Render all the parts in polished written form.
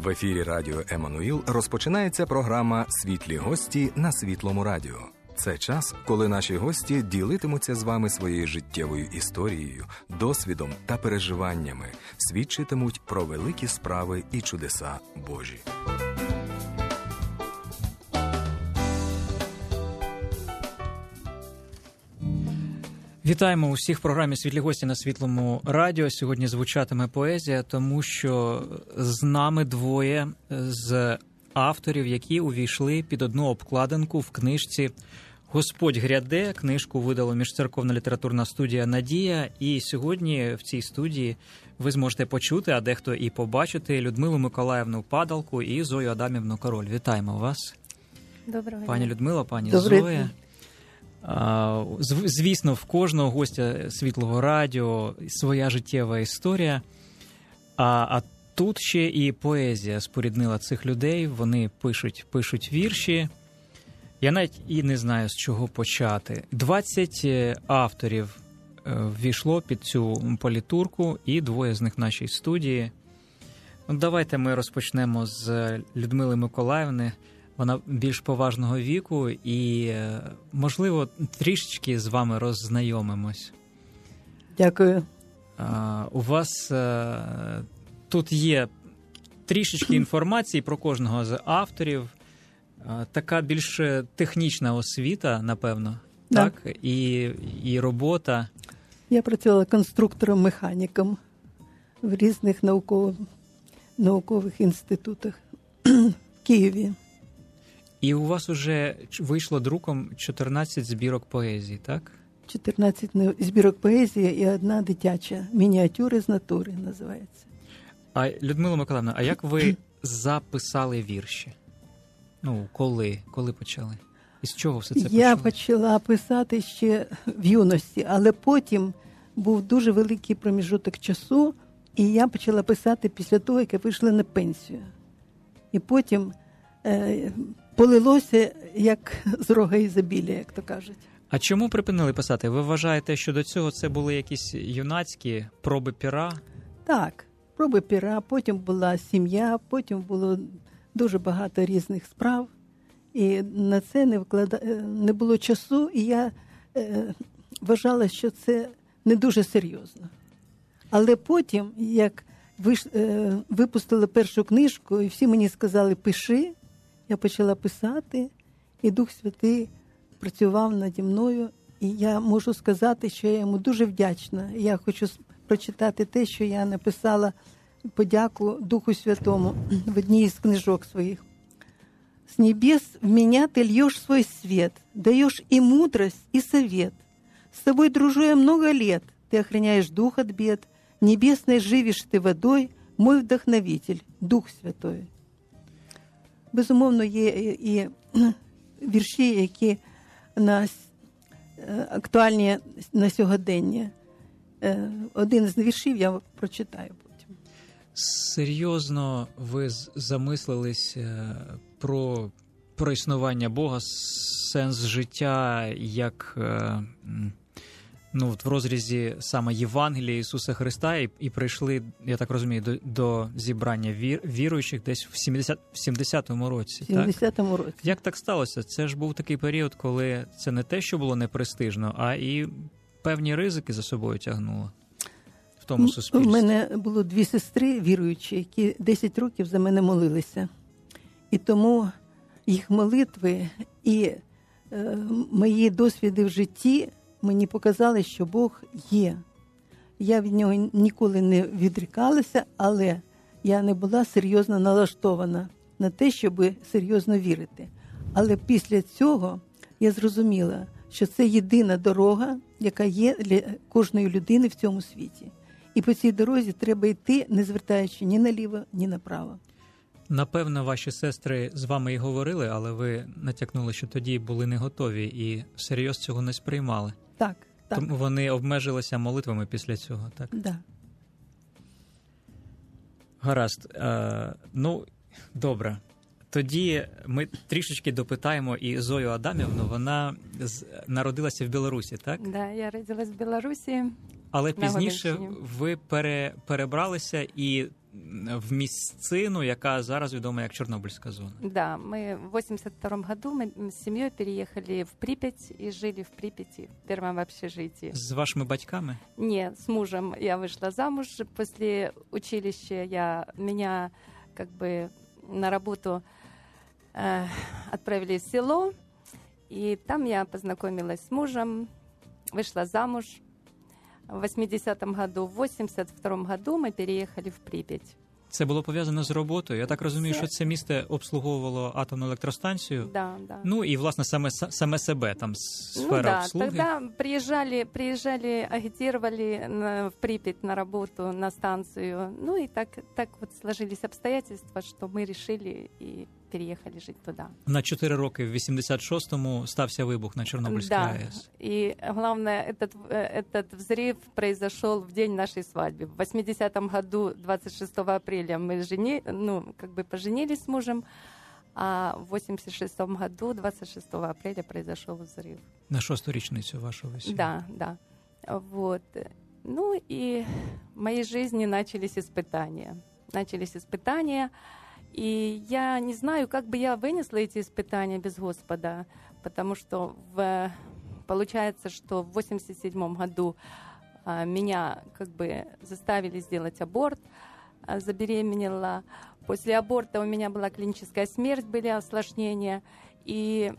В ефірі Радіо Еммануїл розпочинається програма «Світлі гості» на Світлому радіо. Це час, коли наші гості ділитимуться з вами своєю життєвою історією, досвідом та переживаннями, свідчитимуть про великі справи і чудеса Божі. Вітаємо усіх в програмі «Світлі гості» на Світлому радіо. Сьогодні звучатиме поезія, тому що з нами двоє з авторів, які увійшли під одну обкладинку в книжці «Господь гряде». Книжку видала міжцерковна літературна студія «Надія». І сьогодні в цій студії ви зможете почути, а дехто і побачити, Людмилу Миколаївну Падалку і Зою Адамівну Король. Вітаємо вас. Доброго дня. Пані Людмила, пані Добрий Зоя. день. Звісно, в кожного гостя Світлого радіо своя життєва історія, а тут ще і поезія споріднила цих людей, вони пишуть вірші. Я навіть і не знаю, з чого почати. 20 авторів ввійшло під цю політурку, і двоє з них в нашій студії. Давайте ми розпочнемо з Людмили Миколаївни. Вона більш поважного віку і, можливо, трішечки з вами роззнайомимось. Дякую. У вас тут є трішечки інформації про кожного з авторів. Така більш технічна освіта, напевно, Да. так? І робота. Я працювала конструктором-механіком в різних наукових інститутах в Києві. І у вас уже вийшло друком 14 збірок поезії, так? 14 збірок поезії і одна дитяча. «Мініатюри з натури» називається. А, Людмила Миколаївна, а як ви записали вірші? Коли почали? І з чого все це почалося? Я почала писати ще в юності, але потім був дуже великий проміжуток часу, і я почала писати після того, як я вийшла на пенсію. І потім полилося, як з рога ізобілія, як то кажуть. А чому припинили писати? Ви вважаєте, що до цього це були якісь юнацькі проби пера? Так, проби пера, потім була сім'я, потім було дуже багато різних справ. І на це не було часу, і я вважала, що це не дуже серйозно. Але потім, як випустили першу книжку, і всі мені сказали «пиши», я почала писати, і Дух Святий працював наді мною. І я можу сказати, що я йому дуже вдячна. Я хочу прочитати те, що я написала подяку Духу Святому в одній із книжок своїх. «С небес в меня ты льешь свой свет, даешь и мудрость, и совет. С тобой дружу я много лет, ты охраняешь дух от бед, небесной живешь ты водой, мой вдохновитель, Дух Святой». Безумовно, є і вірші, які актуальні на сьогодення. Один з віршів я прочитаю потім. Серйозно ви замислились про існування Бога, сенс життя, як в розрізі саме Євангелія Ісуса Христа, і прийшли, я так розумію, до зібрання віруючих десь в 70-му році. В 70-му році. Як так сталося? Це ж був такий період, коли це не те, що було непрестижно, а і певні ризики за собою тягнуло в тому суспільстві. У мене було 2 сестри віруючі, які 10 років за мене молилися. І тому їх молитви і мої досвіди в житті мені показали, що Бог є. Я від нього ніколи не відрікалася, але я не була серйозно налаштована на те, щоб серйозно вірити. Але після цього я зрозуміла, що це єдина дорога, яка є для кожної людини в цьому світі. І по цій дорозі треба йти, не звертаючи ні наліво, ні направо. Напевно, ваші сестри з вами і говорили, але ви натякнули, що тоді були не готові і всерйоз цього не сприймали. Так. Тому вони обмежилися молитвами після цього, так? Так. Да. Гаразд. Добре. Тоді ми трішечки допитаємо і Зою Адамівну. Вона народилася в Білорусі, так? Так, я родилась в Білорусі. Але пізніше ви перебралися і в місцину, яка зараз відома як Чорнобильська зона. Да, мы в 82 году мы с семьей переехали в Припять и жили в Припяти, в первом общежитии. З вашими батьками? Нет, с мужем я вышла замуж. После училища меня как бы на работу отправили в село, и там я познакомилась с мужем, вышла замуж. В 80-м году, в 82-м году мы переехали в Припять. Це було пов'язано з роботою. Я так розумію, що це місто обслуговувало атомну електростанцію. Да. Ну і, власне, саме себе, там сфера обслуги. Тогда приезжали, агитировали в Припять на работу, на станцию. Ну и так вот сложились обстоятельства, что мы решили и переехали жить туда. На 4 роки в 86-му стався вибух на Чорнобильській АЕС. И главное, этот взрыв произошел в день нашей свадьбы. В 80-м году, 26 апреля, мы поженились с мужем, а в 86-м году, 26 апреля, произошел взрыв. На 6-ту річницю вашого весілля. Да. Вот. Ну и в моей жизни начались испытания. И я не знаю, как бы я вынесла эти испытания без Господа, потому что получается, что в 87 году меня как бы заставили сделать аборт, забеременела. После аборта у меня была клиническая смерть, были осложнения, и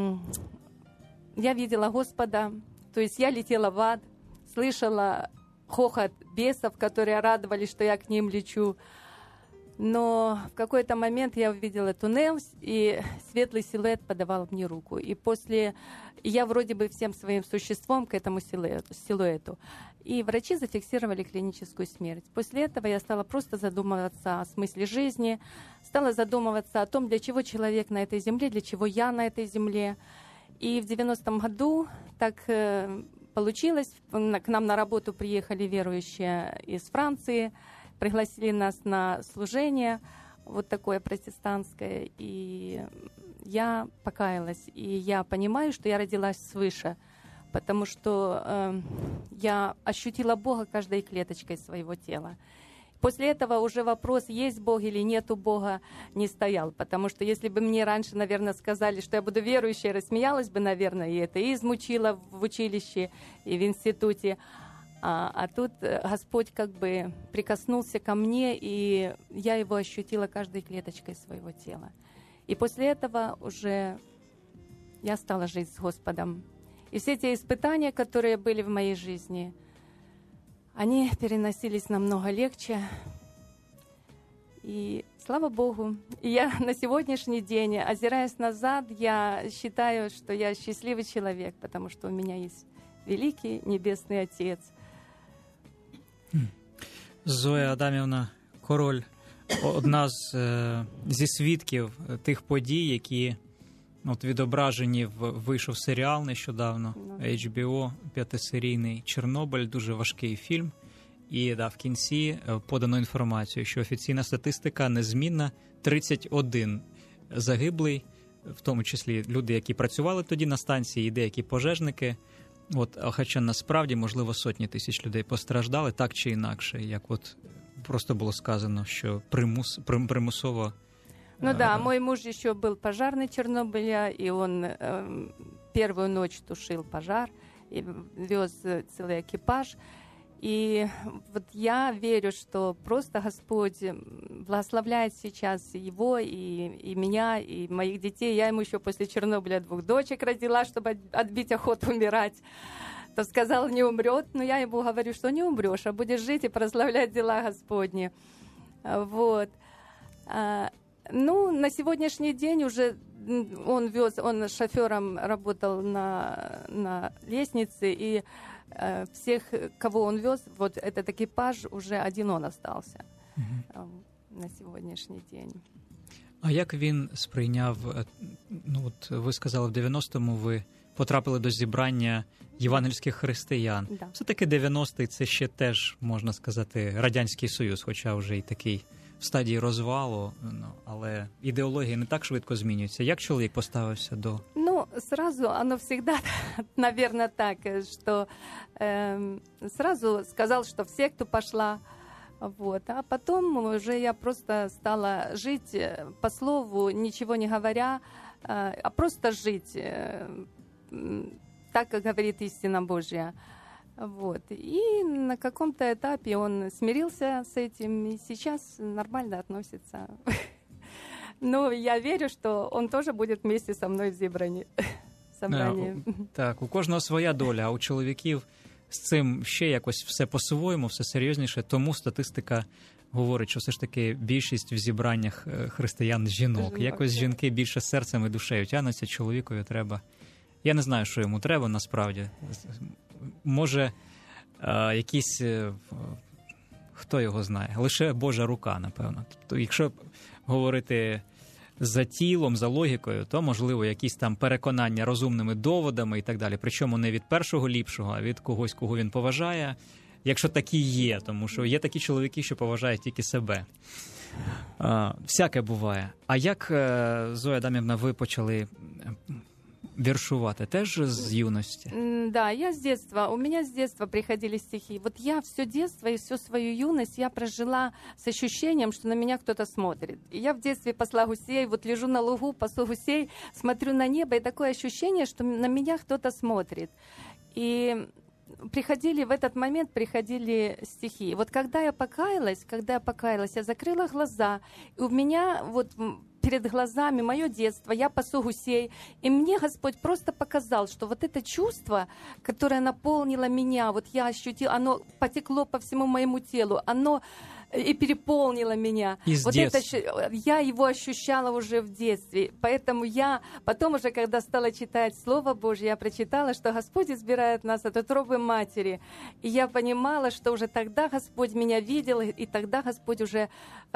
я видела Господа, то есть я летела в ад, слышала хохот бесов, которые радовались, что я к ним лечу. Но в какой-то момент я увидела туннель, и светлый силуэт подавал мне руку. И я вроде бы всем своим существом к этому силуэту. И врачи зафиксировали клиническую смерть. После этого я стала просто задумываться о смысле жизни, стала задумываться о том, для чего человек на этой земле, для чего я на этой земле. И в 90-м году так получилось. К нам на работу приехали верующие из Франции, пригласили нас на служение, вот такое протестантское, и я покаялась. И я понимаю, что я родилась свыше, потому что я ощутила Бога каждой клеточкой своего тела. После этого уже вопрос, есть Бог или нету Бога, не стоял, потому что если бы мне раньше, наверное, сказали, что я буду верующей, рассмеялась бы, наверное, и атеизм учила в училище и в институте. А тут Господь как бы прикоснулся ко мне, и я его ощутила каждой клеточкой своего тела. И после этого уже я стала жить с Господом. И все те испытания, которые были в моей жизни, они переносились намного легче. И слава Богу, и я на сегодняшний день, озираясь назад, я считаю, что я счастливый человек, потому что у меня есть великий Небесный Отец. Зоя Адамівна Король, одна зі свідків тих подій, які відображені вийшов серіал нещодавно, HBO, 5-серійний «Чорнобиль», дуже важкий фільм. І в кінці подано інформацію, що офіційна статистика незмінна, 31 загиблий, в тому числі люди, які працювали тоді на станції, і деякі пожежники. Хоча насправді, можливо, сотні тисяч людей постраждали, так чи інакше, як просто було сказано, що примусово... Мой муж еще был пожарный Чернобыля, и он первую ночь тушил пожар, и вез целый экипаж. И я верю, что просто Господь благословляет сейчас его, и меня, и моих детей. Я ему еще после Чернобыля 2 дочек родила, чтобы отбить охоту умирать. То сказал, не умрет, но я ему говорю, что не умрешь, а будешь жить и прославлять дела Господни. На сегодняшний день уже он шофером работал на лестнице, и всех, кого он вез, этот экипаж, уже один он остался на сьогоднішній день. А як він сприйняв, ви сказали, в 90-му ви потрапили до зібрання євангельських християн. Да. Все-таки 90-й це ще теж, можна сказати, Радянський Союз, хоча вже й такий в стадії розвалу, але ідеологія не так швидко змінюється. Як чоловік поставився до... Сразу оно всегда, наверное, так, что сразу сказал, что в секту пошла, Вот. А потом уже я просто стала жить по слову, ничего не говоря, а просто жить так, как говорит истина Божья. Вот. И на каком-то этапе он смирился с этим, и сейчас нормально относится. Но я верю, что он тоже будет вместе со мною в зібранні. Так, у кожного своя доля, а у чоловіків з цим ще якось все по-своєму, все серйозніше, тому статистика говорить, що все ж таки більшість в зібраннях християн жінок. Якось жінки більше серцем і душею тягнуться, чоловікові треба. Я не знаю, що йому треба насправді. Може, якісь, хто його знає, лише Божа рука, напевно. Тобто, якщо говорити за тілом, за логікою, то, можливо, якісь там переконання розумними доводами і так далі. Причому не від першого ліпшого, а від когось, кого він поважає, якщо такі є, тому що є такі чоловіки, що поважають тільки себе. Всяке буває. А як, Зоя Адамівна, ви почали вершувати? Теж з юности? Да, я с детства. У меня с детства приходили стихи. Вот я все детство и всю свою юность я прожила с ощущением, что на меня кто-то смотрит. И я в детстве пасла гусей, вот лежу на лугу, пасу гусей, смотрю на небо, и такое ощущение, что на меня кто-то смотрит. И в этот момент приходили стихи. Вот когда я покаялась, я закрыла глаза, и у меня вот перед глазами мое детство, я пасу гусей, и мне Господь просто показал, что вот это чувство, которое наполнило меня, вот я ощутила, оно потекло по всему моему телу, оно и переполнило меня. Вот это, я его ощущала уже в детстве. Поэтому я потом уже, когда стала читать Слово Божье, я прочитала, что Господь избирает нас от утробы матери. И я понимала, что уже тогда Господь меня видел, и тогда Господь уже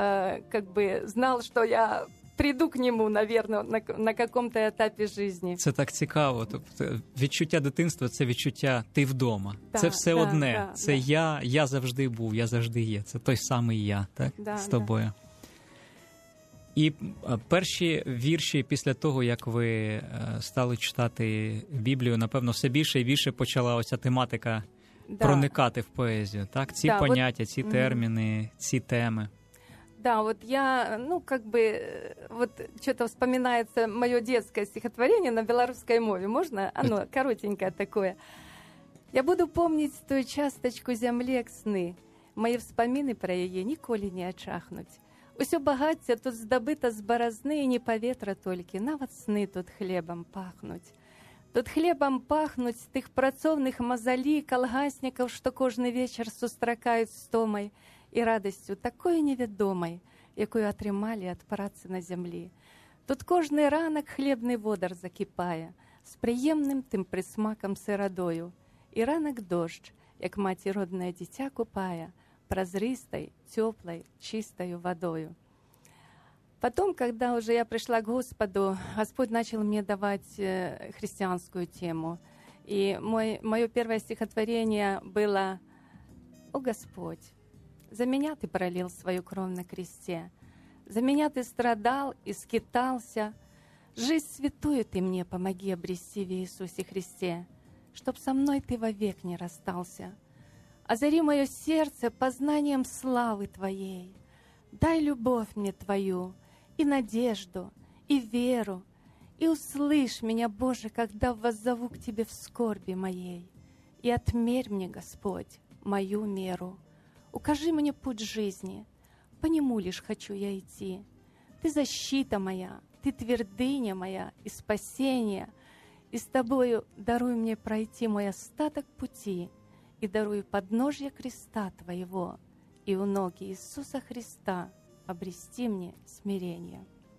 знал, что я приду к нему, наверное, на каком-то етапі житті. Це так цікаво. Тобто відчуття дитинства – це відчуття «ти вдома». Це все одне. Це я завжди був, я завжди є. Це той самий я, так? З тобою. І перші вірші після того, як ви стали читати Біблію, напевно, все більше і більше почала оця тематика проникати в поезію, так? Ці поняття, ці терміни, ці теми. Да, вот я, что-то вспоминается мое детское стихотворение на белорусской мове. Можно? Оно коротенькое такое. Я буду помнить ту часточку землі, як сни. Мої вспомини про її ніколи не очахнуть. Усё багаття тут здобито з борозни, і не повітря тільки, нават сни тут хлібом пахнуть. Тут хлебом пахнуть з тих працовних мозолей, колгасников, що кожний вечір сустракають з томой і радостю такою невідомой, якою атрымалі ад працы на зямлі. Тут кожны ранак хлебны водар закіпае, з прыемным тым прысмакам сырадою. І ранак дождж, як маці роднае дзіця купае, празрыстай, цёплай, чистою водою. Потом, когда уже я пришла к Господу, Господь начал мне давать христианскую тему. И мое первое стихотворение было «О Господь, за меня Ты пролил свою кровь на кресте, за меня Ты страдал и скитался, жизнь святую Ты мне помоги обрести в Иисусе Христе, чтоб со мной Ты вовек не расстался. Озари мое сердце познанием славы Твоей, дай любовь мне Твою, и надежду, и веру, и услышь меня, Боже, когда воззову к Тебе в скорби моей, и отмерь мне, Господь, мою меру. Укажи мне путь жизни, по нему лишь хочу я идти. Ты защита моя, Ты твердыня моя и спасение, и с Тобою даруй мне пройти мой остаток пути, и даруй подножье креста Твоего, и у ноги Иисуса Христа обрести мені смирення.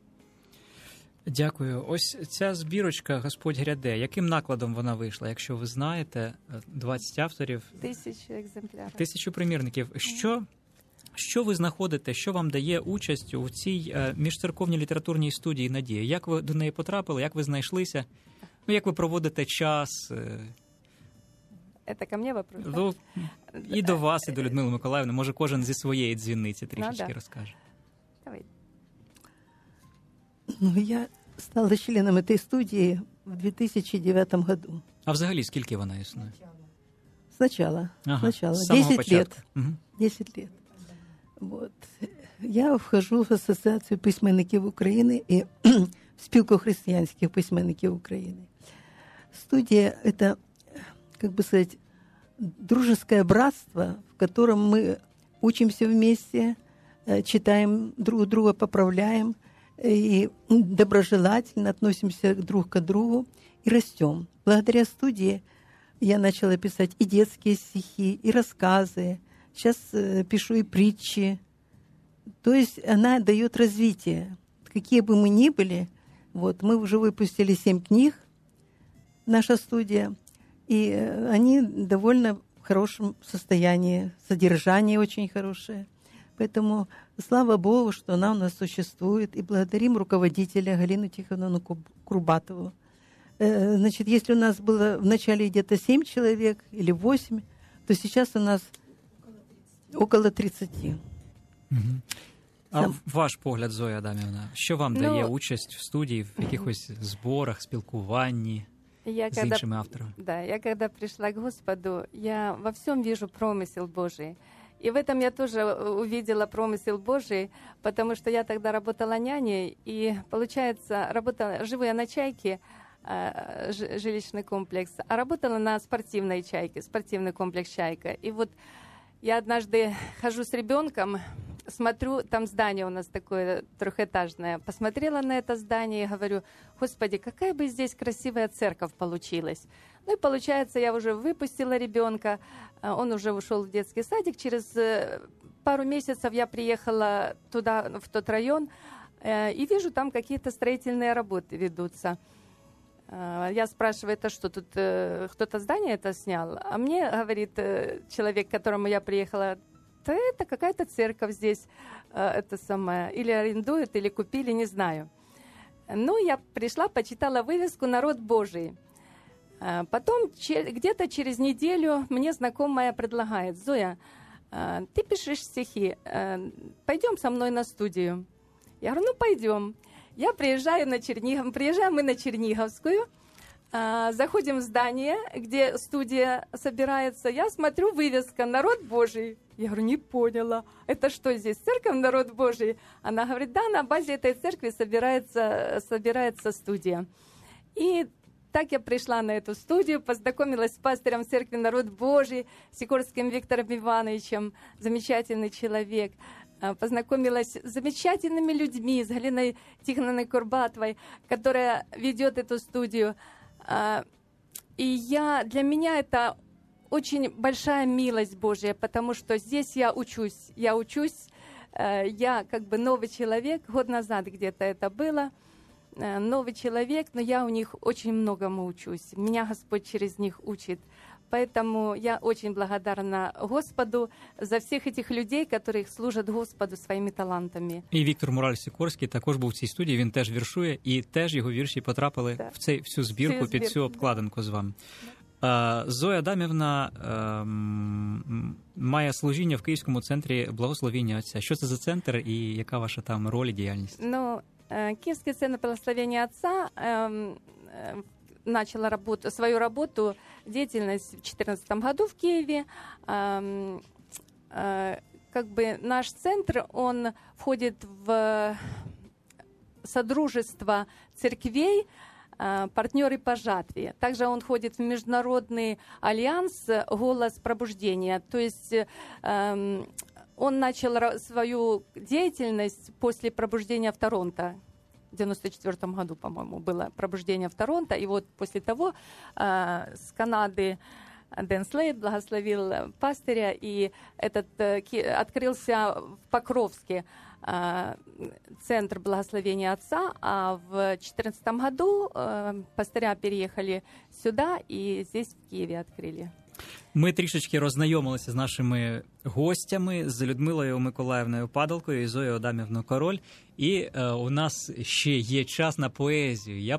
Дякую. Ось ця збірочка «Господь гряде». Яким накладом вона вийшла? Якщо ви знаєте, 20 авторів. 1000 екземплярів. 1000 примірників. Що ви знаходите, що вам дає участь у цій міжцерковній літературній студії «Надія»? Як ви до неї потрапили? Як ви знайшлися? Як ви проводите час? Це ко мені вопрос? Ну, і до вас, і до Людмили Миколаївни. Може, кожен зі своєї дзвіниці трішечки розкаже. Давай. Я стала членом этой студии в 2009 году. А взагалі, скільки вона існує? Сначала. Ага, 10 лет. Угу. 10 лет. Вот. Я вхожу в Асоціацію письменників України и в Спілку христианских письменників України. Студия – это, как бы сказать, дружеское братство, в котором мы учимся вместе, читаем друг друга, поправляем и доброжелательно относимся друг к другу и растем. Благодаря студии я начала писать и детские стихи, и рассказы. Сейчас пишу и притчи. То есть она дает развитие. Какие бы мы ни были, вот, мы уже выпустили 7 книг, наша студия, и они довольно в хорошем состоянии, содержание очень хорошее. Поэтому слава Богу, что она у нас существует, и благодарим руководителя Галину Тихоновну Курбатову. Значит, если у нас было в начале где-то 7 человек или 8, то сейчас у нас около 30. А ваш погляд, Зоя Адамівна, що вам дає участь в студії, в якихось зборах, спілкуванні с іншими авторами? Да, я когда пришла к Господу, я во всем вижу промысел Божий. И в этом я тоже увидела промысел Божий, потому что я тогда работала няней, и, получается, живу я на «Чайке», жилищный комплекс, а работала на спортивной «Чайке», спортивный комплекс «Чайка». И вот я однажды хожу с ребенком, смотрю, там здание у нас такое трехэтажное, посмотрела на это здание и говорю: Господи, какая бы здесь красивая церковь получилась. Ну и получается, я уже выпустила ребенка, он уже ушел в детский садик. Через пару месяцев я приехала туда, в тот район, и вижу, там какие-то строительные работы ведутся. Я спрашиваю, это что, тут кто-то здание это снял? А мне говорит человек, к которому я приехала: да это какая-то церковь здесь, это самое, или арендуют, или купили, не знаю. Ну, я пришла, почитала вывеску «Народ Божий». Потом, где-то через неделю, мне знакомая предлагает: Зоя, ты пишешь стихи, пойдем со мной на студию. Я говорю: ну, пойдем. Я приезжаем мы на Черниговскую, заходим в здание, где студия собирается. Я смотрю, вывеска «Народ Божий». Я говорю: не поняла, это что здесь, церковь «Народ Божий»? Она говорит: да, на базе этой церкви собирается студия. И так я пришла на эту студию, познакомилась с пастором церкви «Народ Божий», Сикорским Виктором Ивановичем, замечательный человек. Познакомилась с замечательными людьми, с Галиной Тихоновной Курбатовой, которая ведет эту студию. И для меня это очень большая милость Божья, потому что здесь я учусь, я как бы новый человек, год назад где-то это было, новый человек, но я у них очень многому учусь, меня Господь через них учит. Поэтому я очень благодарна Господу за всіх этих людей, які служать Господу своїми талантами. І Віктор Мураль-Сікорський також був в цій студії, він теж віршує, і теж його вірші потрапили в цю збірку, під цю обкладинку з вами. Зоя Адамівна має служіння в Київському центрі благословення Отця. Що це за центр і яка ваша там роль і діяльність? Ну, Київський центр благословення Отця начала свою работу, деятельность в 2014 году в Киеве. Как бы наш центр, он входит в содружество церквей, партнеры по жатве. Также он входит в международный альянс «Голос пробуждения». То есть он начал свою деятельность после пробуждения в Торонто. В 1994 году, по-моему, было пробуждение в Торонто. И вот после того с Канады Дэн Слейд благословил пастыря, и открылся в Покровске центр благословения Отца, а в 2014 году пастыря переехали сюда и здесь в Киеве открыли. Ми трішечки роззнайомилися з нашими гостями, з Людмилою Миколаївною Падалкою і Зоєю Адамівною Король. І у нас ще є час на поезію.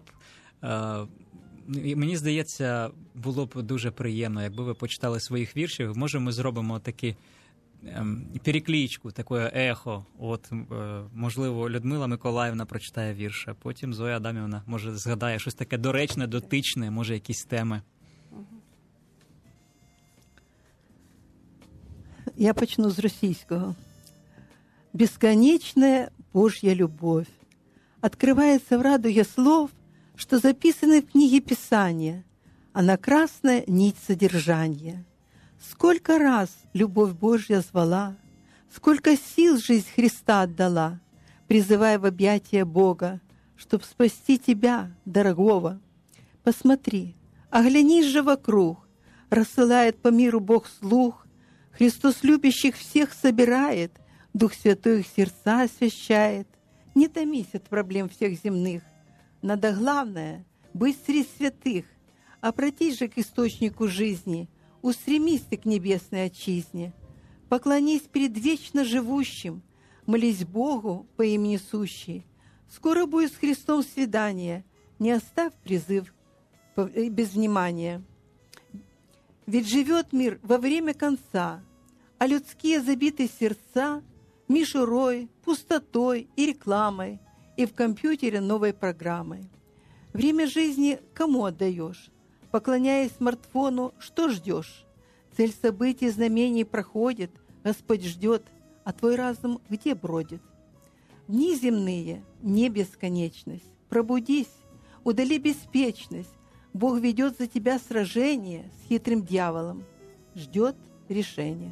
Мені здається, було б дуже приємно, якби ви почитали своїх віршів. Може, ми зробимо таку перекличку, таке ехо. От, можливо, Людмила Миколаївна прочитає вірш, а потім Зоя Адамівна, може, згадає щось таке доречне, дотичне, може, якісь теми. Я почну з російського. бесконечная Божья любовь. Открывается в радуге слов, что записаны в книге Писания, она красная нить содержания. Сколько раз любовь Божья звала, сколько сил жизнь Христа отдала, призывая в объятия Бога, чтоб спасти тебя, дорогого. Посмотри, оглянись же вокруг, рассылает по миру Бог слух, Христос любящих всех собирает, Дух Святой их сердца освящает. Не томись от проблем всех земных, надо главное — быть среди святых. Обратись же к источнику жизни, устремись ты к небесной отчизне. Поклонись перед вечно живущим, молись Богу по имени сущий. Скоро будет с Христом свидание, не оставь призыв без внимания. Ведь живет мир во время конца, а людские забиты сердца мишурой, пустотой и рекламой, и в компьютере новой программой. Время жизни кому отдаешь? Поклоняясь смартфону, что ждешь? Цель событий, знамений проходит, Господь ждет, а твой разум где бродит? Дни земные, не бесконечность. Пробудись, удали беспечность. Бог ведет за тебя сражение с хитрым дьяволом. Ждет решения.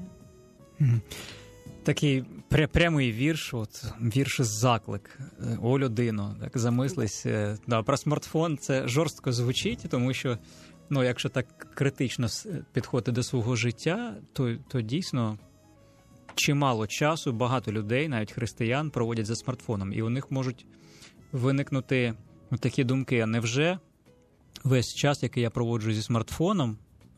Такий прямий вірш, вірш заклик. О, людино, так замислись. Да, про смартфон це жорстко звучить, тому що, якщо так критично підходити до свого життя, то дійсно чимало часу багато людей, навіть християн, проводять за смартфоном. І у них можуть виникнути такі думки: а невже весь час, який я проводжу зі смартфоном,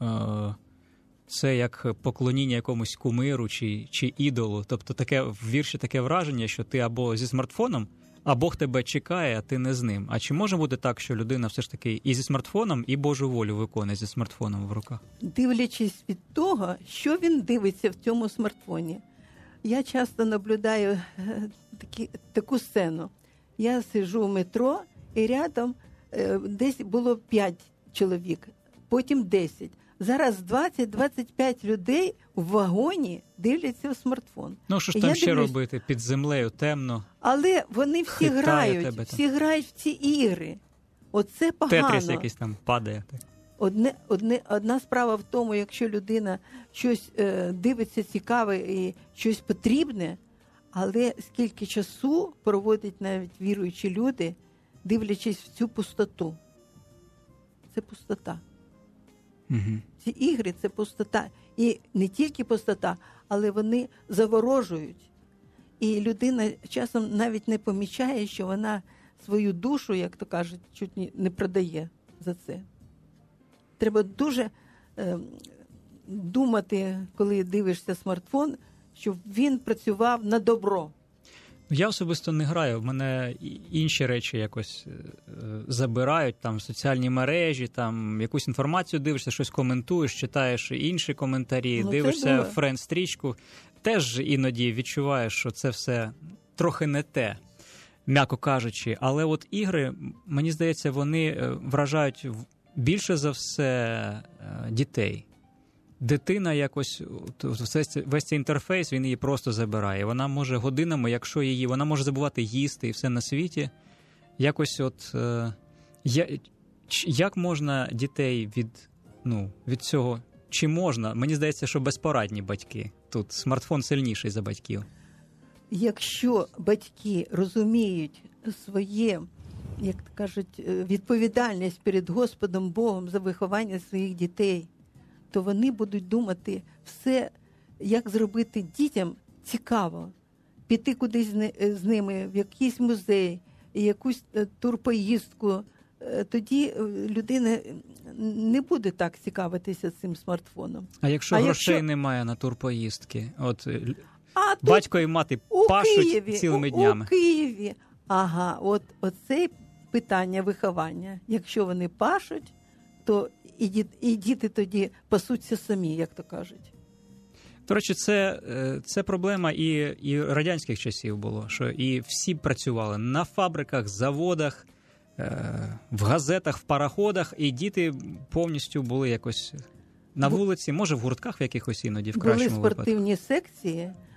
це як поклоніння якомусь кумиру чи ідолу? Тобто в вірші таке враження, що ти або зі смартфоном, а Бог тебе чекає, а ти не з ним. А чи може бути так, що людина все ж таки і зі смартфоном, і Божу волю виконує зі смартфоном в руках? Дивлячись від того, що він дивиться в цьому смартфоні. Я часто наблюдаю таку сцену. Я сиджу в метро, і рядом десь було 5 чоловік, потім 10. Зараз 20-25 людей в вагоні дивляться в смартфон. Що ж там ще робити? Під землею темно. Але вони всі грають в ці ігри. Оце погано. Тетріс якийсь там падає. Одна справа в тому, якщо людина щось дивиться цікаве і щось потрібне, але скільки часу проводять навіть віруючі люди, дивлячись в цю пустоту. Це пустота. Угу. Ці ігри – це пустота. І не тільки пустота, але вони заворожують. І людина часом навіть не помічає, що вона свою душу, як то кажуть, чуть не продає за це. Треба дуже думати, коли дивишся смартфон, щоб він працював на добро. Я особисто не граю, в мене інші речі якось забирають, там соціальні мережі, там якусь інформацію дивишся, щось коментуєш, читаєш інші коментарі, дивишся френд-стрічку, теж іноді відчуваєш, що це все трохи не те, м'яко кажучи. Але от ігри, мені здається, вони вражають більше за все дітей. Дитина якось, весь цей інтерфейс, він її просто забирає. Вона може годинами, якщо її, вона може забувати їсти і все на світі. Якось як можна дітей від цього, чи можна? Мені здається, що безпорадні батьки. Тут смартфон сильніший за батьків. Якщо батьки розуміють своє, як кажуть, відповідальність перед Господом Богом за виховання своїх дітей, то вони будуть думати все, як зробити дітям цікаво. Піти кудись з ними, в якийсь музей, якусь турпоїздку. Тоді людина не буде так цікавитися цим смартфоном. А якщо грошей немає на турпоїздки? От батько і мати пашуть цілими днями. У Києві. Ага, оце питання виховання. Якщо вони пашуть, то і діти тоді пасуться самі, як то кажуть. До речі, це проблема і радянських часів було, що і всі працювали на фабриках, заводах, в газетах, в пароходах, і діти повністю були якось на вулиці, може в гуртках в якихось іноді, в кращому випадку. Були спортивні секції,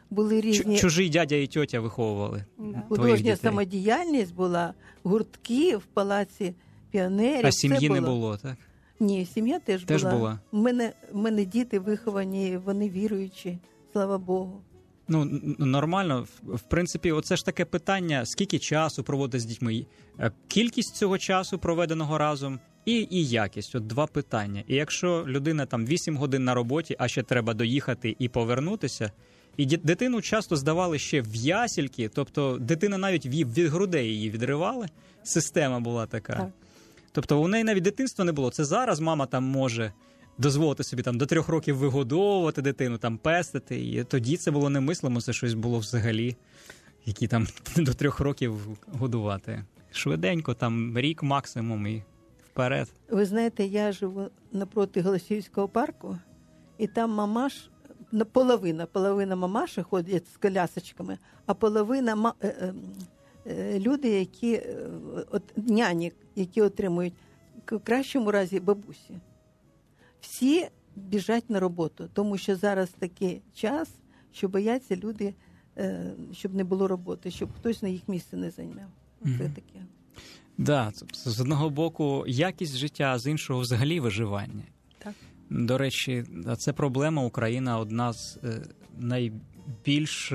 були різні... Чужий дядя і тьотя виховували. Да. Художня самодіяльність була, гуртки в Палаці піонерів. А сім'ї не було, так? Ні, сім'я теж була. У мене діти виховані, вони віруючі, слава Богу. Ну, нормально. В принципі, оце ж таке питання, скільки часу проводити з дітьми. Кількість цього часу, проведеного разом, і якість. От два питання. І якщо людина там 8 годин на роботі, а ще треба доїхати і повернутися, і дитину часто здавали ще в ясельки, тобто дитина навіть від грудей її відривали, система була така. Так. Тобто у неї навіть дитинства не було. Це зараз мама там може дозволити собі там до 3 років вигодовувати дитину, там пестити. І тоді це було немислимо, це щось було взагалі, які там до 3 років годувати. Швиденько, там рік максимум і вперед. Ви знаєте, я живу напроти Голосіївського парку, і там мамаш, половина мамаші ходять з колясочками, а половина люди, які, няні, які отримують, в кращому разі, бабусі. Всі біжать на роботу, тому що зараз такий час, що бояться люди, щоб не було роботи, щоб хтось на їх місце не зайняв. Це таке. Да, з одного боку якість життя, а з іншого взагалі виживання. Так. До речі, це проблема. Україна одна з найбільш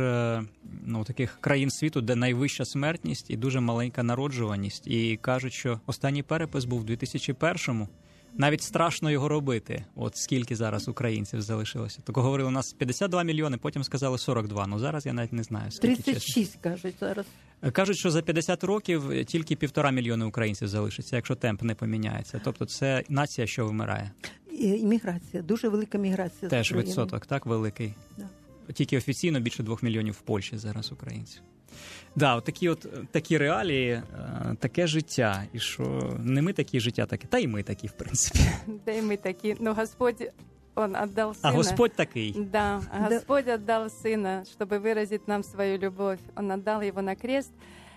таких країн світу, де найвища смертність і дуже маленька народжуваність. І кажуть, що останній перепис був у 2001-му. Навіть страшно його робити. От скільки зараз українців залишилося. Тако говорили, у нас 52 мільйони, потім сказали 42. Ну зараз я навіть не знаю. 36, кажуть зараз. Кажуть, що за 50 років тільки 1,5 мільйона українців залишиться, якщо темп не поміняється. Тобто це нація, що вмирає. Імміграція, дуже велика міграція. Теж відсоток, так, великий. Да. Тільки офіційно більше 2 мільйонів в Польщі зараз українців. Да, такі реалії, таке життя. І що не ми такі, життя таке. Та й ми такі, в принципі. Да и мы такие. Но Господь, Он отдал Сына. А Господь такий. Да, Господь отдал Сына, чтобы выразить нам свою любовь. Он отдал Его на крест.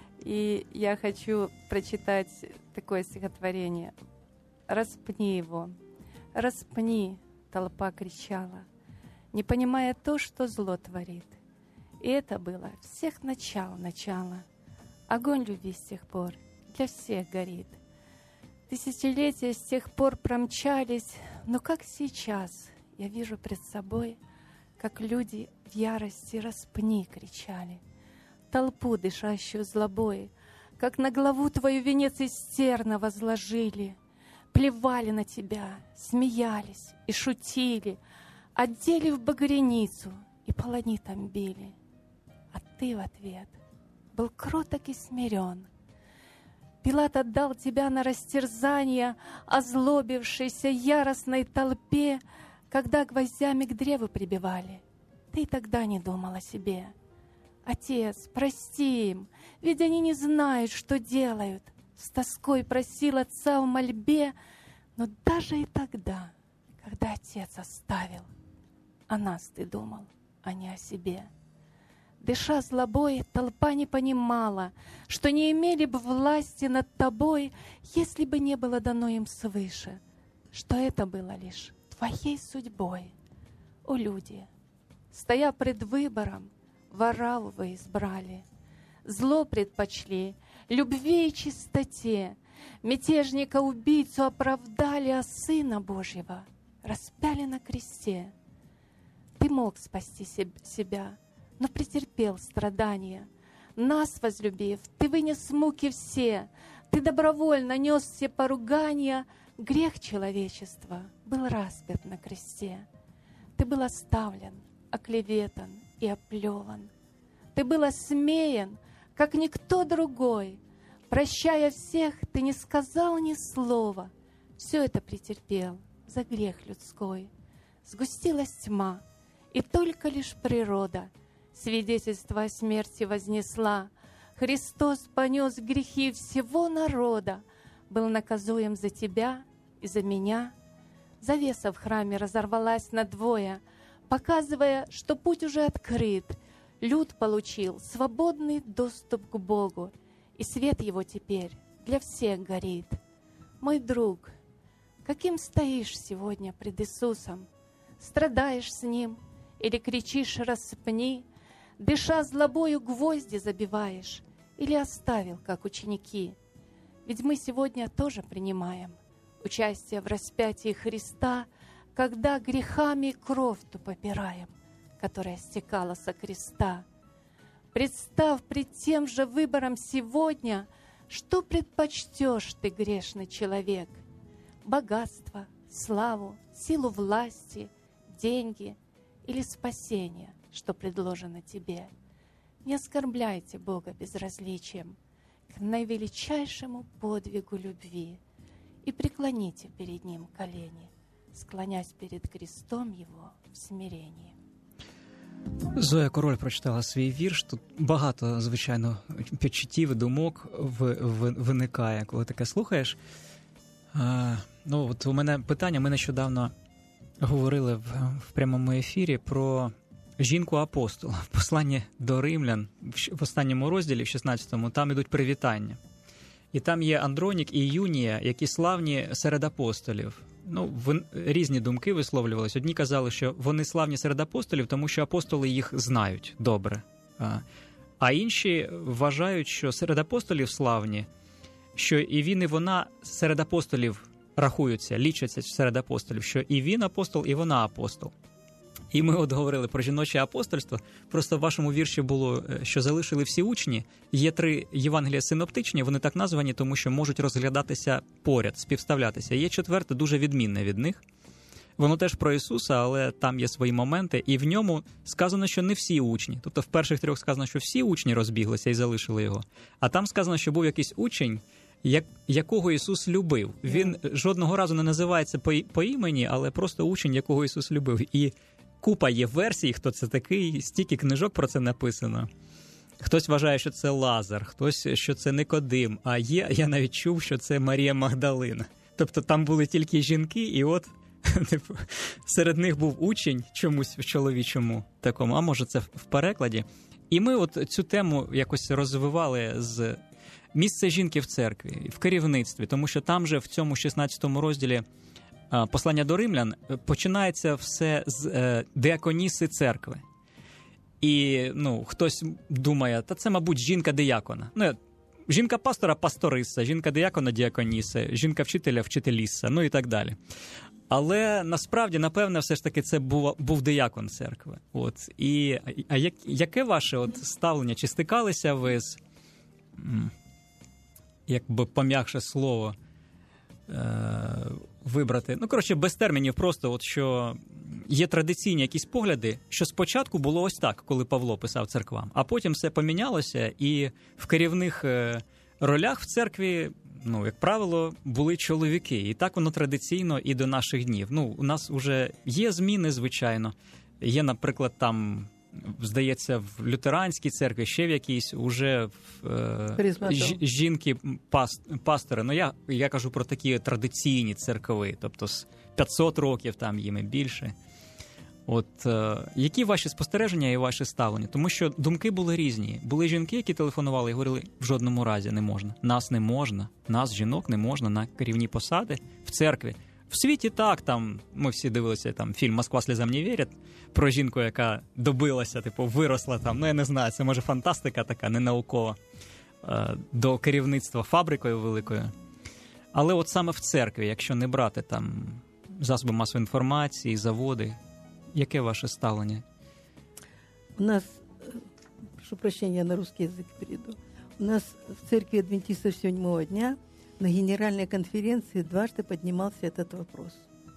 И я хочу прочитать такое стихотворение. «Распни его, распни», — толпа кричала, не понимая то, что зло творит. И это было всех начало. Огонь любви с тех пор для всех горит. Тысячелетия с тех пор промчались, но как сейчас я вижу пред собой, как люди в ярости «распни» кричали, толпу, дышащую злобой, как на главу твою венец из терна возложили, плевали на тебя, смеялись и шутили, одели в багряницу и полонитом били. А ты в ответ был кроток и смирен. Пилат отдал тебя на растерзание озлобившейся яростной толпе, когда гвоздями к древу прибивали. Ты тогда не думал о себе. Отец, прости им, ведь они не знают, что делают. С тоской просил отца в мольбе, но даже и тогда, когда отец оставил, о нас ты думал, а не о себе. Дыша злобой, толпа не понимала, что не имели бы власти над тобой, если бы не было дано им свыше, что это было лишь твоей судьбой. О, люди, стоя пред выбором, ворау вы избрали, зло предпочли, любви и чистоте, мятежника-убийцу оправдали, а Сына Божьего распяли на кресте. Ты мог спасти себя, но претерпел страдания. Нас возлюбив, ты вынес муки все, ты добровольно нес все поругания, грех человечества был распят на кресте. Ты был оставлен, оклеветан и оплеван. Ты был осмеян, как никто другой. Прощая всех, ты не сказал ни слова. Все это претерпел за грех людской. Сгустилась тьма, и только лишь природа свидетельство о смерти вознесла. Христос понес грехи всего народа, был наказуем за тебя и за меня. Завеса в храме разорвалась надвое, показывая, что путь уже открыт. Люд получил свободный доступ к Богу, и свет его теперь для всех горит. Мой друг, каким стоишь сегодня пред Иисусом? Страдаешь с Ним или кричишь «распни»? Дыша злобою, гвозди забиваешь или оставил, как ученики? Ведь мы сегодня тоже принимаем участие в распятии Христа, когда грехами кровь ту попираем, которая стекала со креста. Представ пред тем же выбором сегодня, что предпочтешь ты, грешный человек? Богатство, славу, силу власти, деньги или спасение, что предложено тебе? Не оскорбляйте Бога безразличием к наивеличайшему подвигу любви и преклоните перед Ним колени, склонясь перед крестом Его в смирении. Зоя Король прочитала свій вірш. Тут багато, звичайно, почуттів і думок виникає, коли таке слухаєш. От у мене питання, ми нещодавно говорили в прямому ефірі про жінку-апостола. В посланні до римлян, в останньому розділі, в 16-му, там ідуть привітання. І там є Андронік і Юнія, які славні серед апостолів. Різні думки висловлювалися. Одні казали, що вони славні серед апостолів, тому що апостоли їх знають добре. А інші вважають, що серед апостолів славні, що і він, і вона серед апостолів рахуються, лічаться серед апостолів, що і він апостол, і вона апостол. І ми от говорили про жіноче апостольство. Просто в вашому вірші було, що залишили всі учні. Є 3 Євангелія синоптичні, вони так названі, тому що можуть розглядатися поряд, співставлятися. Є 4, дуже відмінне від них. Воно теж про Ісуса, але там є свої моменти. І в ньому сказано, що не всі учні. Тобто в перших 3 сказано, що всі учні розбіглися і залишили його. А там сказано, що був якийсь учень, якого Ісус любив. Він жодного разу не називається по імені, але просто учень, якого Ісус любив. І купа є версій, хто це такий, стільки книжок про це написано. Хтось вважає, що це Лазар, хтось, що це Никодим, а я навіть чув, що це Марія Магдалина. Тобто там були тільки жінки, і от серед них був учень чомусь в чоловічому такому, а може це в перекладі. І ми от цю тему якось розвивали з місця жінки в церкві, в керівництві, тому що там же в цьому 16-му розділі послання до римлян починається все з діаконіси церкви. І, хтось думає, та це, мабуть, жінка-діякона. Жінка-пастора – пасториса, жінка-діякона – діаконіса, жінка-вчителя – вчителіса, і так далі. Але насправді, напевне, все ж таки це був діякон церкви. От. Яке ваше ставлення? Чи стикалися ви з, якби пом'якше слово вибрати, без термінів, просто що є традиційні якісь погляди, що спочатку було ось так, коли Павло писав церквам, а потім все помінялося, і в керівних ролях в церкві, як правило, були чоловіки. І так воно традиційно і до наших днів. У нас вже є зміни, звичайно. Є, наприклад, там, здається, в лютеранській церкві, ще в якійсь, уже жінки-пастори. Я кажу про такі традиційні церкви, тобто з 500 років там їм і більше. Які ваші спостереження і ваші ставлення? Тому що думки були різні. Були жінки, які телефонували і говорили, в жодному разі не можна. Нас не можна. Нас, жінок, не можна на керівні посади в церкві. В світі так, там, ми всі дивилися там фільм «Москва сльозам не вірить» про жінку, яка добилася, виросла там, я не знаю, це може фантастика така, не наукова, до керівництва фабрикою великою. Але от саме в церкві, якщо не брати там засоби масової інформації, заводи, яке ваше ставлення? У нас, прошу прощения, я на русский язык перейду. У нас в церкви адвентистов 7-го дня на генеральной конференции дважды поднимался этот вопрос.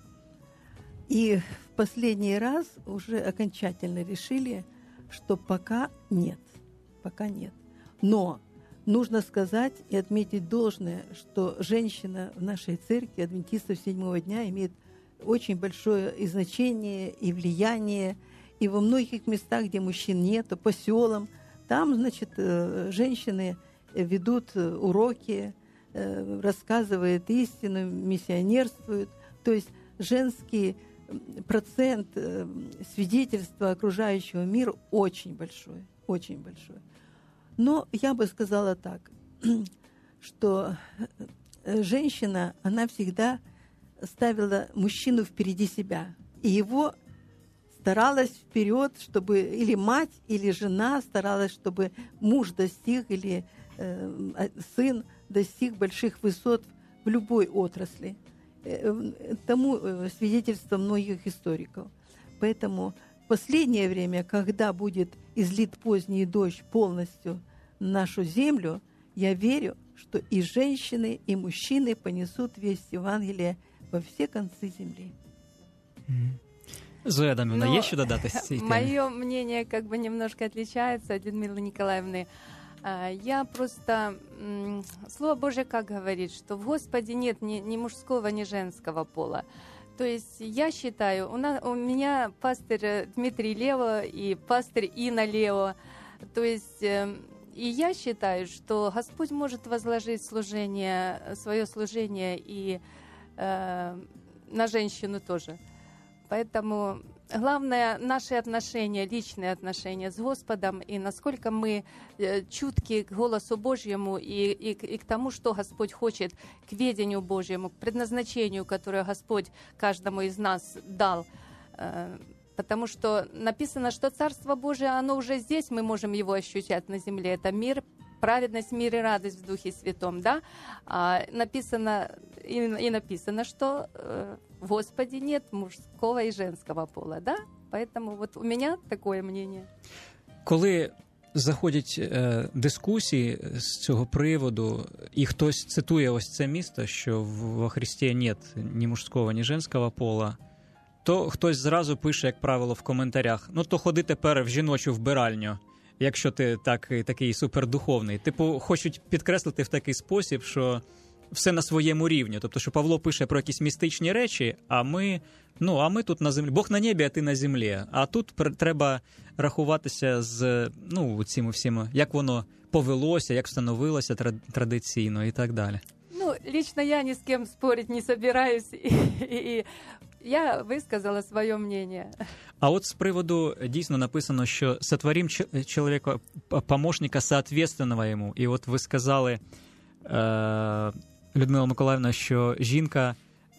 И в последний раз уже окончательно решили, что пока нет. Пока нет. Но нужно сказать и отметить должное, что женщина в нашей церкви адвентистов 7-го дня имеет очень большое и значение, и влияние. И во многих местах, где мужчин нет, по селам, там, женщины ведут уроки, рассказывают истину, миссионерствуют. То есть женский процент свидетельства окружающего мира очень большой, очень большой. Но я бы сказала так, что женщина, она всегда ставила мужчину впереди себя, и его старалась вперед, чтобы или мать, или жена старалась, чтобы муж достиг, или сын достиг больших высот в любой отрасли. Тому свидетельство многих историков. Поэтому в последнее время, когда будет излит поздний дождь полностью на нашу землю, я верю, что и женщины, и мужчины понесут весть Евангелия во все концы земли. Зоя Адамовна, есть что додать? Мое мнение как бы немножко отличается от Людмилы Николаевны. Я просто... Слово Божие как говорит, что в Господе нет ни мужского, ни женского пола. То есть я считаю, у меня пастырь Дмитрий Лео и пастырь Инна Лео. То есть и я считаю, что Господь может возложить свое служение и на женщину тоже. Поэтому главное наши отношения, личные отношения с Господом, и насколько мы чутки к голосу Божьему и к тому, что Господь хочет, к ведению Божьему, к предназначению, которое Господь каждому из нас дал. Потому что написано, что Царство Божие, оно уже здесь, мы можем его ощущать на земле. Это мир, праведность, мир и радость в Духе Святом, да? Написано, что в Господе нет мужского и женского пола, да? Поэтому вот у меня такое мнение. Коли заходять дискусії з цього приводу, і хтось цитує ось це місто, що во Христі нет ні мужського, ні женського пола, то хтось зразу пише, як правило, в коментарях: ну то ходи тепер в жіночу вбиральню, якщо ти такий супердуховний. Типу, хочуть підкреслити в такий спосіб, що все на своєму рівні. Тобто, що Павло пише про якісь містичні речі, а ми тут на землі. Бог на небі, а ти на землі. А тут треба рахуватися з цими всіма, як воно повелося, як встановилося традиційно і так далі. Лично я ни с кем спорить не собираюсь, и я высказала свое мнение. А от з приводу, дійсно написано, що «сотворим человека, помощника, соответственного йому». І от ви сказали, Людмила Миколаївна, що жінка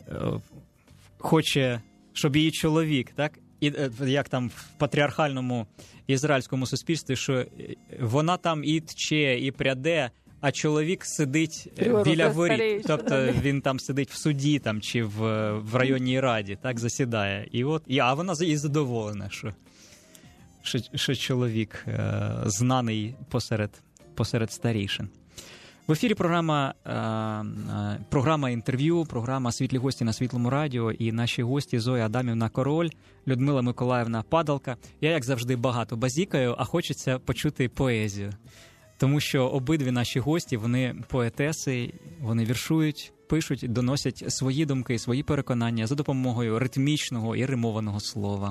хоче, щоб її чоловік, так? І як там в патріархальному ізраїльському суспільстві, що вона там і тче, і пряде, а чоловік сидить біля воріт. Тобто він там сидить в суді там, чи в районній раді, так, засідає. А вона і задоволена, що чоловік знаний посеред старішин. В ефірі програма інтерв'ю, програма «Світлі гості» на Світлому радіо, і наші гості Зоя Адамівна Король, Людмила Миколаївна Падалка. Я, як завжди, багато базікаю, а хочеться почути поезію. Тому що обидві наші гості, вони поетеси, вони віршують, пишуть, доносять свої думки, свої переконання за допомогою ритмічного і римованого слова.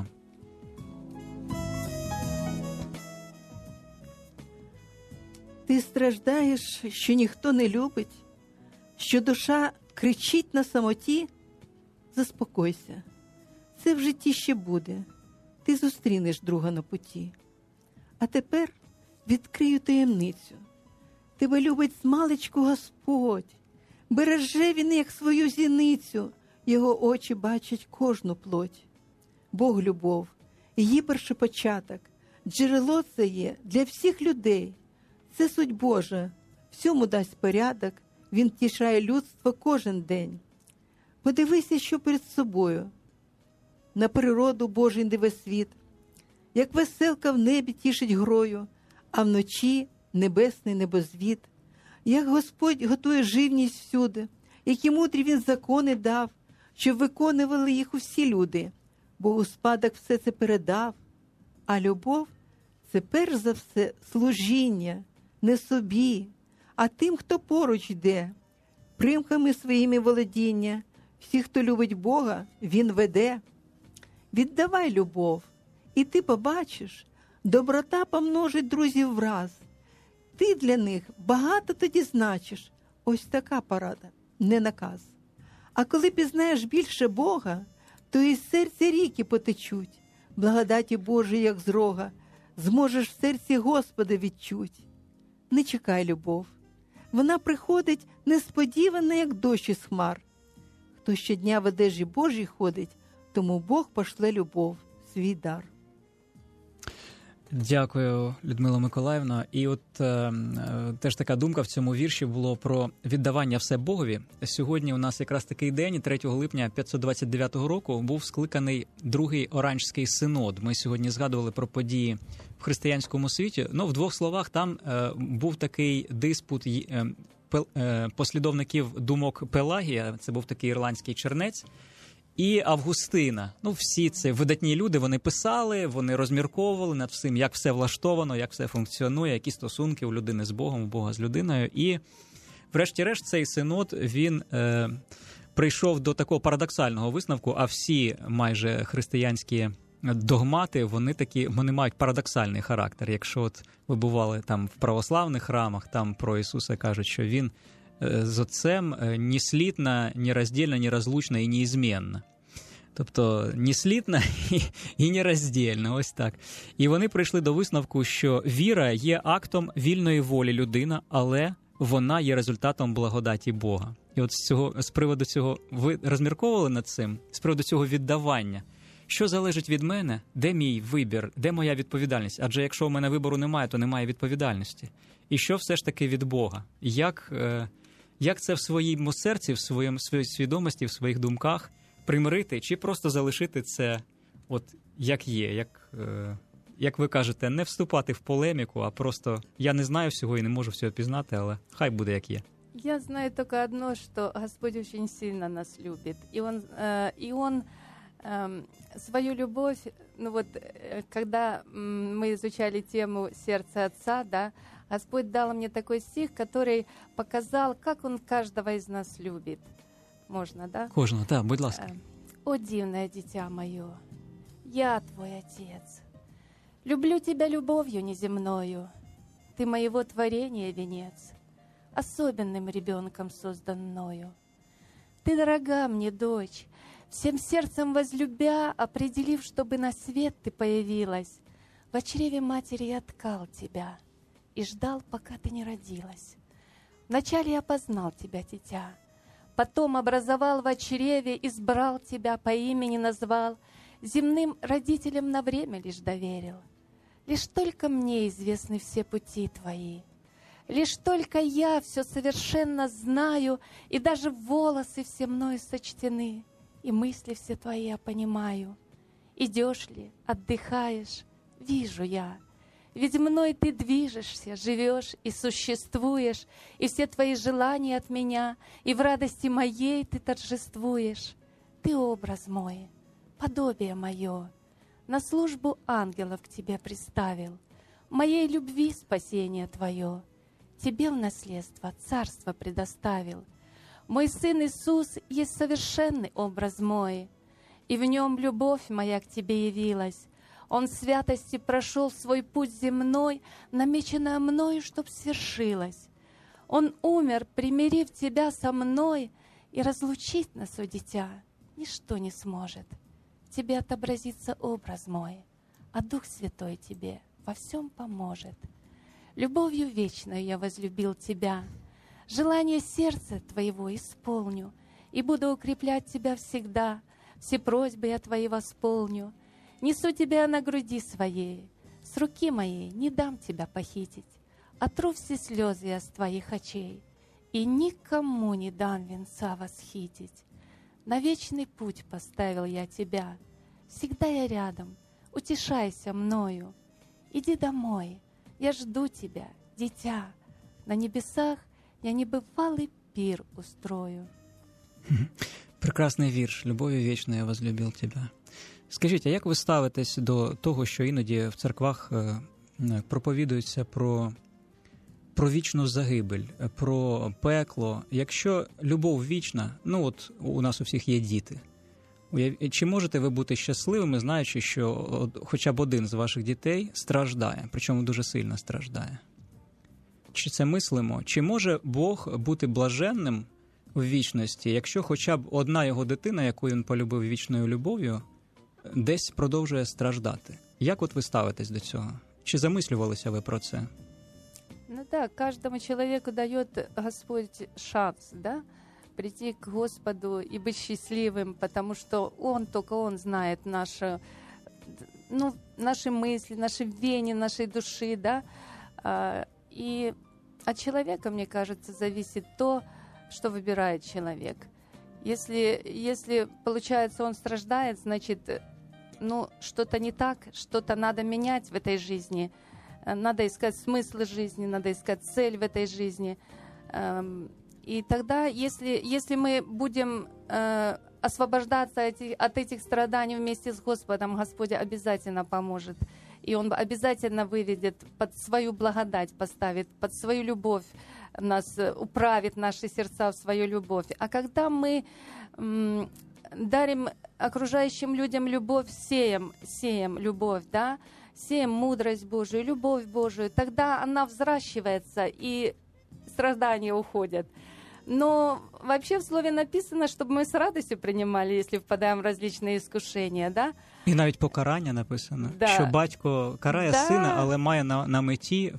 Ти страждаєш, що ніхто не любить, що душа кричить на самоті? Заспокойся, це в житті ще буде, ти зустрінеш друга на путі. А тепер відкрию таємницю. Тебе любить змалечку Господь, береже він, як свою зіницю, його очі бачать кожну плоть. Бог – любов, її першопочаток, джерело це є для всіх людей. Це суть Божа, всьому дасть порядок, він тішає людство кожен день. Подивися, що перед собою, на природу Божий дивосвіт, як веселка в небі тішить грою, а вночі небесний небозвід, як Господь готує живність всюди, які мудрі він закони дав, щоб виконували їх усі люди, бо у спадок все це передав, а любов – це перш за все служіння, не собі, а тим, хто поруч йде, примками своїми володіння, всі, хто любить Бога, він веде. Віддавай любов, і ти побачиш, доброта помножить друзів враз. Ти для них багато тоді значиш. Ось така порада, не наказ. А коли пізнаєш більше Бога, то із серця ріки потечуть. Благодаті Божої, як з рога, зможеш в серці Господа відчуть. Не чекай любов. Вона приходить несподівано, як дощ із хмар. Хто щодня в одежі Божій ходить, тому Бог пошле любов свій дар. Дякую, Людмила Миколаївна. І от теж така думка в цьому вірші було про віддавання все Богові. Сьогодні у нас якраз такий день, 3 липня 529 року, був скликаний Другий Оранжський синод. Ми сьогодні згадували про події в християнському світі. Ну, в двох словах, там був такий диспут послідовників думок Пелагія, це був такий ірландський чернець, і Августина. Ну, всі ці видатні люди, вони писали, вони розмірковували над всім, як все влаштовано, як все функціонує, які стосунки у людини з Богом, у Бога з людиною. І, врешті-решт, цей синод, він прийшов до такого парадоксального висновку, а всі майже християнські догмати, вони мають парадоксальний характер. Якщо от ви бували там в православних храмах, там про Ісуса кажуть, що Він з Отцем неслітна, нероздільна, нерозлучна і неізмінна. Тобто неслітна і нероздільна, ось так. І вони прийшли до висновку, що віра є актом вільної волі людини, але вона є результатом благодаті Бога. І от з приводу цього, ви розмірковували над цим? З приводу цього віддавання. Що залежить від мене? Де мій вибір? Де моя відповідальність? Адже якщо у мене вибору немає, то немає відповідальності. І що все ж таки від Бога? Як це в своєму серці, в своїй свідомості, в своїх думках примирити, чи просто залишити це от як є, як ви кажете, не вступати в полеміку, а просто я не знаю всього і не можу всього пізнати, але хай буде як є. Я знаю только одно, что Господь очень сильно нас любит. И Он свою любовь, ну вот, когда мы изучали тему сердца Отца, да, Господь дал мне такой стих, который показал, как Он каждого из нас любит. Можно, да? Кожного, так, будь ласка. «О, дивное дитя мое, я твой Отец. Люблю тебя любовью неземною. Ты моего творения венец, особенным ребенком создан мною. Ты дорога мне, дочь, всем сердцем возлюбя, определив, чтобы на свет ты появилась. В чреве матери я ткал тебя и ждал, пока ты не родилась. Вначале я познал тебя, дитя, потом образовал в чреве, избрал тебя, по имени назвал, земным родителям на время лишь доверил. Лишь только мне известны все пути твои. Лишь только я все совершенно знаю, и даже волосы все мною сочтены, и мысли все твои я понимаю. Идешь ли, отдыхаешь, вижу я. Ведь мной ты движешься, живешь и существуешь, и все твои желания от меня, и в радости моей ты торжествуешь. Ты образ мой, подобие мое, на службу ангелов к тебе приставил, моей любви спасение твое, тебе в наследство царство предоставил. Мой Сын Иисус есть совершенный образ мой, и в нем любовь моя к тебе явилась. Он в святости прошел свой путь земной, намеченное мною, чтоб свершилось. Он умер, примирив тебя со мной, и разлучить нас, о дитя, ничто не сможет. Тебе отобразится образ мой, а Дух Святой тебе во всем поможет. Любовью вечной я возлюбил тебя, желание сердца твоего исполню, и буду укреплять тебя всегда, все просьбы я твои восполню. Несу тебя на груди своей, с руки моей не дам тебя похитить, отру все слезы я с твоих очей, и никому не дам венца восхитить. На вечный путь поставил я тебя, всегда я рядом, утешайся мною. Иди домой, я жду тебя, дитя, на небесах я небывалый пир устрою». Прекрасний вірш. «Любов'ю вічною я возлюбив тебе». Скажіть, а як ви ставитесь до того, що іноді в церквах проповідується про вічну загибель, про пекло? Якщо любов вічна, ну от у нас у всіх є діти, чи можете ви бути щасливими, знаючи, що хоча б один з ваших дітей страждає, причому дуже сильно страждає? Чи це мислимо? Чи може Бог бути блаженним в вічності, якщо хоча б одна його дитина, яку він полюбив вічною любов'ю, десь продовжує страждати? Як от ви ставитесь до цього? Чи замислювалися ви про це? Ну да, каждому человеку дает Господь шанс, да, прийти к Господу и быть счастливым, потому что только Он знает наши мысли, наши веяния, нашей души, да. И от человека, мне кажется, зависит то, что выбирает человек. Если получается, он страждает, значит, что-то не так, что-то надо менять в этой жизни. Надо искать смысл жизни, надо искать цель в этой жизни. И тогда, если мы будем освобождаться от этих страданий вместе с Господом, Господь обязательно поможет. И Он обязательно выведет под свою благодать, поставит под свою любовь нас, управит наши сердца в свою любовь. А когда мы дарим окружающим людям любовь, сеем любовь, да, сеем мудрость Божию, любовь Божию, тогда она взращивается, и страдания уходят. Но вообще в Слове написано, чтобы ми з радістю приймали, якщо впадаємо в различні іскушення, да? І навіть покарання написано, да. що батько карає сина, але має на меті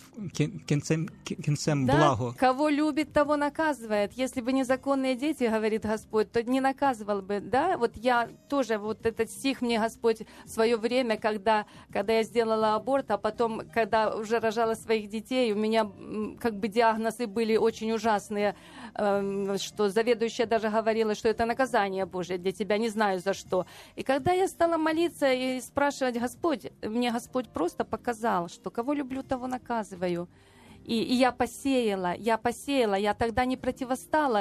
кінцем благо. Кого любит, того наказывает. Если бы незаконные дети, говорит Господь, то не наказывал бы, да? Вот я тоже, вот этот стих мне Господь в свое время, когда я сделала аборт, а потом, когда уже рожала своих детей, у меня как бы диагнозы были очень ужасные, что заведующая даже говорила, что это наказание Божие для тебя, не знаю за что. И когда я стала молиться и спрашивать Господь, мне Господь просто показал, что кого люблю, того наказываю. И я посеяла, я тогда не противостала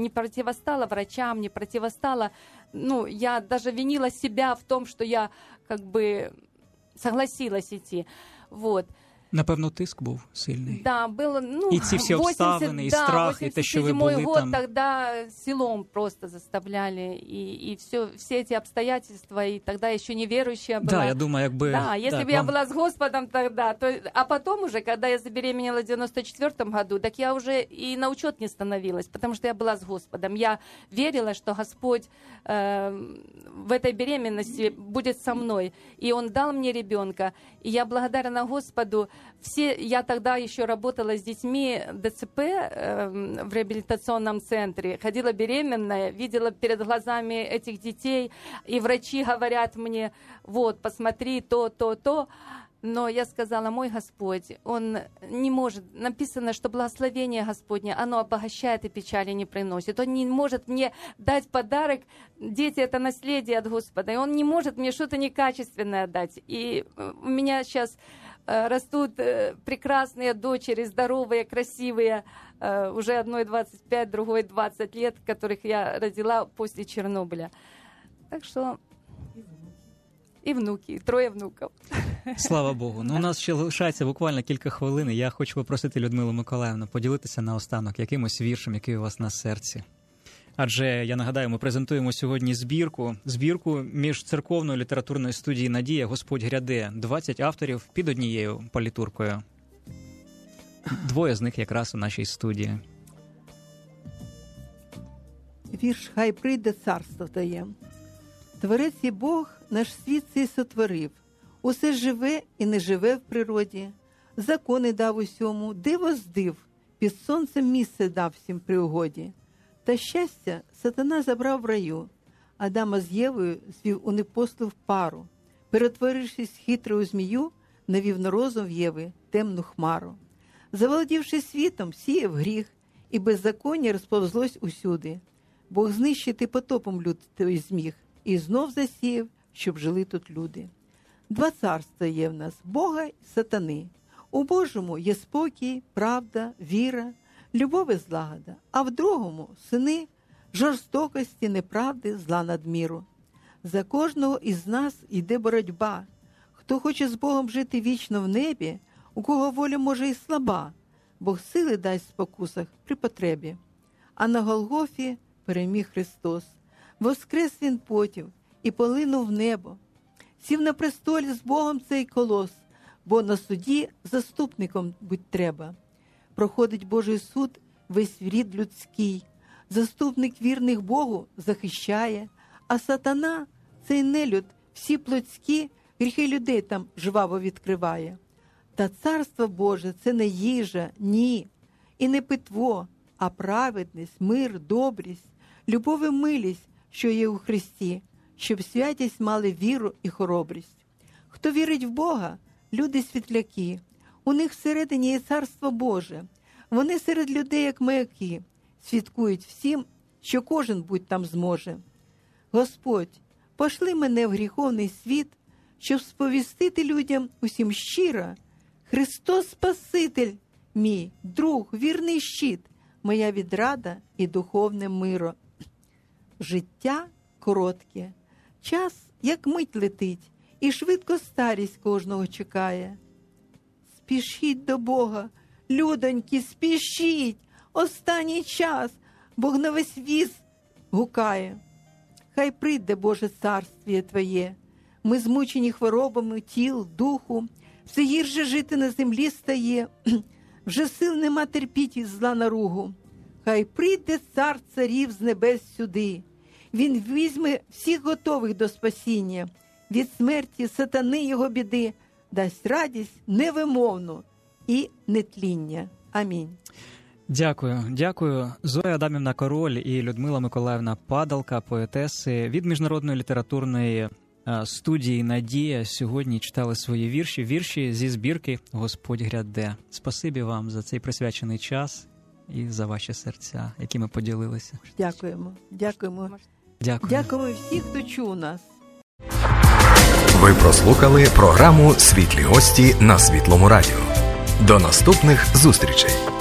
врачам, не противостала, я даже винила себя в том, что я как бы согласилась идти, вот. Напевно, тиск був сильний. Да, было, і ці всі обставини, і страх, і те, що ви були год, там. Тогда селом просто заставляли, и все эти обстоятельства, и тогда еще неверующая была. Да, я думаю, якби... Да, если бы я была с Господом тогда, а потом уже, когда я забеременела в 94 году, так я уже и на учет не становилась, потому что я была с Господом. Я верила, что Господь в этой беременности будет со мной, и Он дал мне ребенка, и я благодарна Господу. Я тогда еще работала с детьми ДЦП в реабилитационном центре, ходила беременная, видела перед глазами этих детей, и врачи говорят мне, вот, посмотри, то. Но я сказала, мой Господь, Он не может, написано, что благословение Господне, оно обогащает и печали не приносит. Он не может мне дать подарок, дети — это наследие от Господа, и Он не может мне что-то некачественное дать. И у меня сейчас растут прекрасные дочери, здоровые, красивые, уже одной 25, другой 20 лет, которых я родила после Чернобыля. Так что і внуки, і 3 внуків. Слава Богу. У нас ще лишається буквально кілька хвилин. Я хочу попросити Людмилу Миколаївну поділитися наостанок якимось віршем, який у вас на серці. Адже, я нагадаю, ми презентуємо сьогодні збірку міжцерковної літературної студії «Надія. Господь гряде». 20 авторів під однією палітуркою. 2 з них якраз у нашій студії. Вірш «Хай прийде царство Твоє». Творець і Бог наш світ цей сотворив. Усе живе і не живе в природі. Закони дав усьому, диво з див. Під сонцем місце дав всім при угоді. Та щастя сатана забрав в раю. Адама з Євою звів у непослух пару. Перетворившись хитрою змію, навів на розум Єви темну хмару. Заволодівши світом, сіяв гріх, і беззаконня розповзлось усюди. Бог знищити потопом люд той зміг, і знов засіяв, щоб жили тут люди. 2 царства є в нас – Бога і сатани. У Божому є спокій, правда, віра, любов і злагода, а в другому – сини жорстокості, неправди, зла надміру. За кожного із нас йде боротьба. Хто хоче з Богом жити вічно в небі, у кого воля може і слаба, Бог сили дасть в спокусах при потребі. А на Голгофі переміг Христос. Воскрес Він потім і полинув в небо. Сів на престолі з Богом цей колос, бо на суді заступником будь треба. Проходить Божий суд весь рід людський. Заступник вірних Богу захищає, а сатана, цей нелюд, всі плотські гріхи людей там жваво відкриває. Та царство Боже – це не їжа, ні, і не питво, а праведність, мир, добрість, любов і милість, що є у Христі, щоб святість мали віру і хоробрість. Хто вірить в Бога, люди світляки. У них всередині є царство Боже. Вони серед людей, як маяки, свідкують всім, що кожен будь там зможе. Господь, пошли мене в гріховний світ, щоб сповістити людям усім щиро: Христос Спаситель мій, друг, вірний щит, моя відрада і духовне миро. Життя коротке, час, як мить летить, і швидко старість кожного чекає. Спішіть до Бога, людоньки, спішіть, останній час, Бог на весь віз гукає. Хай прийде, Боже, царствіє Твоє, ми змучені хворобами тіл, духу, все гірше жити на землі стає, вже сил нема терпіть із зла наругу. Хай прийде цар царів з небес сюди, він візьме всіх готових до спасіння, від смерті, сатани його біди, дасть радість невимовну і нетління. Амінь. Дякую. Зоя Адамівна Король і Людмила Миколаївна Падалка, поетеси від Міжнародної літературної студії «Надія» сьогодні читали свої вірші зі збірки «Господь гряде». Спасибі вам за цей присвячений час і за ваші серця, якими поділилися. Дякуємо. Дякую. Дякуємо всіх, хто чув нас. Ви прослухали програму «Світлі гості» на Світлому радіо. До наступних зустрічей!